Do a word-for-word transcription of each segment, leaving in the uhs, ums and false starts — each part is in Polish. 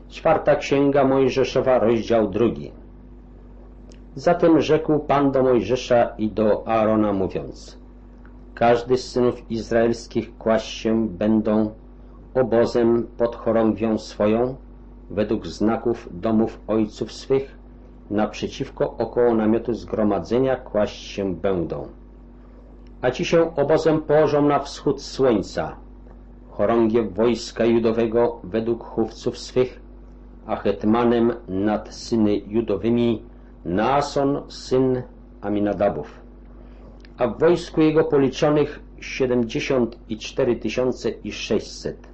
Czwarta Księga Mojżeszowa, rozdział drugi. Zatem rzekł Pan do Mojżesza i do Aarona, mówiąc: każdy z synów izraelskich kłaść się będą obozem pod chorągwią swoją, według znaków domów ojców swych, naprzeciwko około namiotu zgromadzenia kłaść się będą. A ci się obozem położą na wschód słońca, chorągiew wojska judowego według chówców swych, a hetmanem nad syny judowymi Naason, syn Aminadabów. A w wojsku jego policzonych siedemdziesiąt cztery tysiące sześćset.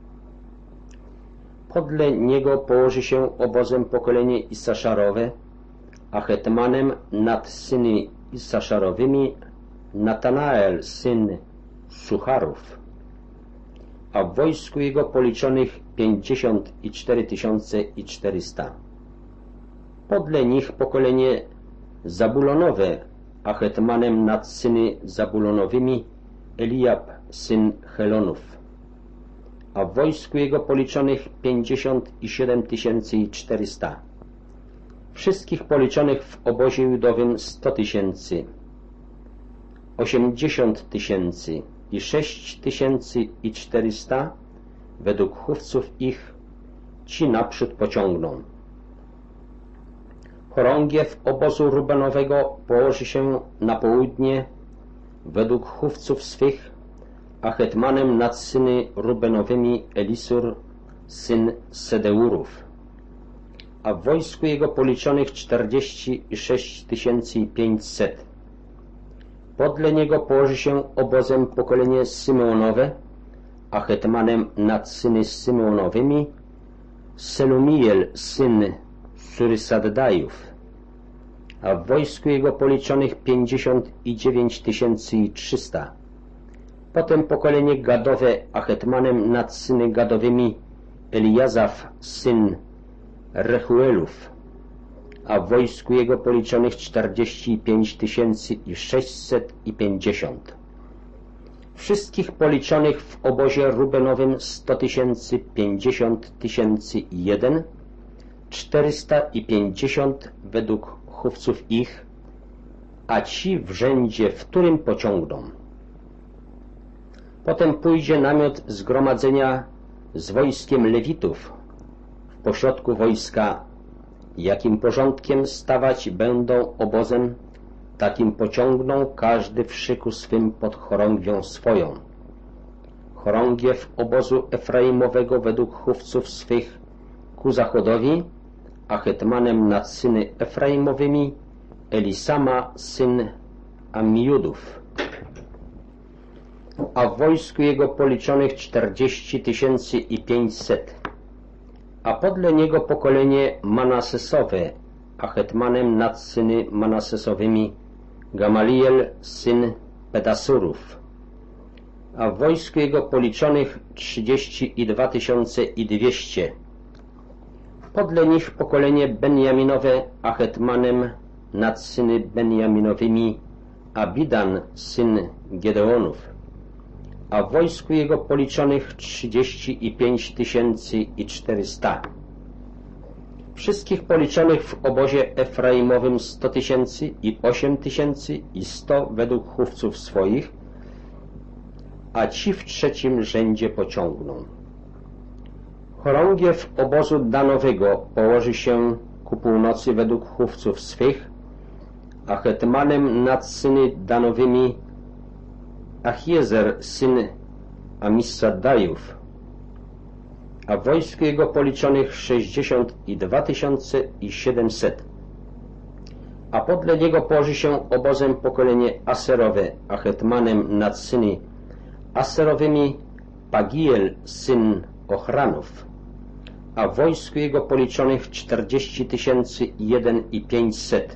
Podle niego położy się obozem pokolenie Issaszarowe, a hetmanem nad syny Issaszarowymi Natanael, syn Sucharów. A w wojsku jego policzonych pięćdziesiąt cztery tysiące czterysta. Podle nich pokolenie Zabulonowe, a hetmanem nad syny Zabulonowymi Eliab, syn Helonów. A w wojsku jego policzonych pięćdziesiąt siedem tysięcy czterysta. Wszystkich policzonych w obozie judowym sto tysięcy, osiemdziesiąt tysięcy i sześć tysięcy i czterysta według chówców ich, ci naprzód pociągną. Chorągiew obozu Rubenowego położy się na południe według chówców swych, a hetmanem nad syny Rubenowymi Elisur, syn Sedeurów. A w wojsku jego policzonych czterdzieści sześć tysięcy pięćset. Podle niego położy się obozem pokolenie Symeonowe, a hetmanem nad syny Symeonowymi Selumiel, syn Surysaddajów. A w wojsku jego policzonych pięćdziesiąt dziewięć tysięcy trzysta. Potem pokolenie Gadowe, a hetmanem nad syny Gadowymi Eliazaf, syn Rechuelów. A w wojsku jego policzonych czterdzieści pięć tysięcy sześćset pięćdziesiąt. Wszystkich policzonych w obozie Rubenowym sto tysięcy, pięćdziesiąt tysięcy jeden, czterysta pięćdziesiąt według chówców ich, a ci w rzędzie, w którym pociągną. Potem pójdzie namiot zgromadzenia z wojskiem Lewitów w pośrodku wojska, jakim porządkiem stawać będą obozem, takim pociągną każdy w szyku swym pod chorągwią swoją. Chorągiew obozu Efraimowego według chówców swych ku zachodowi, a hetmanem nad syny Efraimowymi Elisama, syn Ammiudów. A w wojsku jego policzonych czterdzieści tysięcy pięćset. A podle niego pokolenie Manasesowe, a hetmanem nad syny Manasesowymi Gamaliel, syn Pedasurów. A w wojsku jego policzonych trzydzieści dwa tysiące dwieście. Podle nich pokolenie Benjaminowe, a hetmanem nad syny Benjaminowymi Abidan, syn Gedeonów. A w wojsku jego policzonych trzydzieści pięć tysięcy czterysta. Wszystkich policzonych w obozie Efraimowym sto tysięcy i osiem tysięcy i sto według chówców swoich, a ci w trzecim rzędzie pociągną. Chorągiew obozu Danowego położy się ku północy według chówców swych, a hetmanem nad syny Danowymi Achiezer, syn Amissaddajów. A w wojsku jego policzonych sześćdziesiąt dwa tysiące siedemset. A podle niego położy się obozem pokolenie Aserowe, a hetmanem nad syny Aserowymi Pagiel, syn Ochranów. A w wojsku jego policzonych czterdzieści tysięcy jeden i pięćset.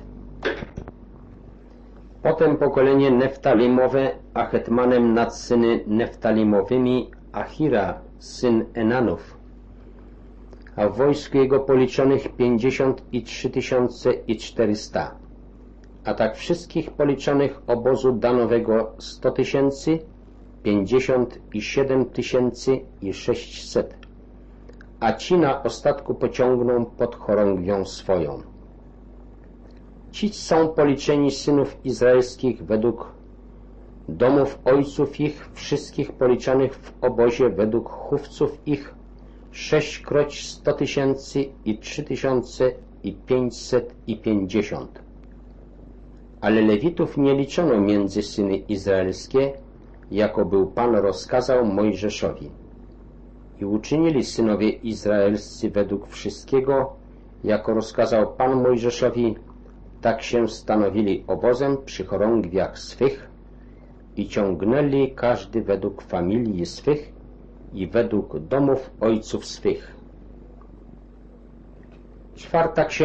Potem pokolenie Neftalimowe, a hetmanem nad syny Neftalimowymi Achira, syn Enanów. A w wojsku jego policzonych pięćdziesiąt trzy tysiące czterysta. A tak wszystkich policzonych obozu Danowego sto tysięcy, pięćdziesiąt siedem tysięcy sześćset. a ci na ostatku pociągną pod chorągwią swoją. Ci są policzeni synów izraelskich według domów ojców ich, wszystkich policzonych w obozie według chówców ich, sześćkroć sto tysięcy i trzy tysiące i pięćset i pięćdziesiąt. Ale Lewitów nie liczono między syny izraelskie, jako był Pan rozkazał Mojżeszowi. I uczynili synowie izraelscy według wszystkiego, jako rozkazał Pan Mojżeszowi, tak się stanowili obozem przy chorągwiach swych i ciągnęli każdy według familii swych i według domów ojców swych. Czwarta księga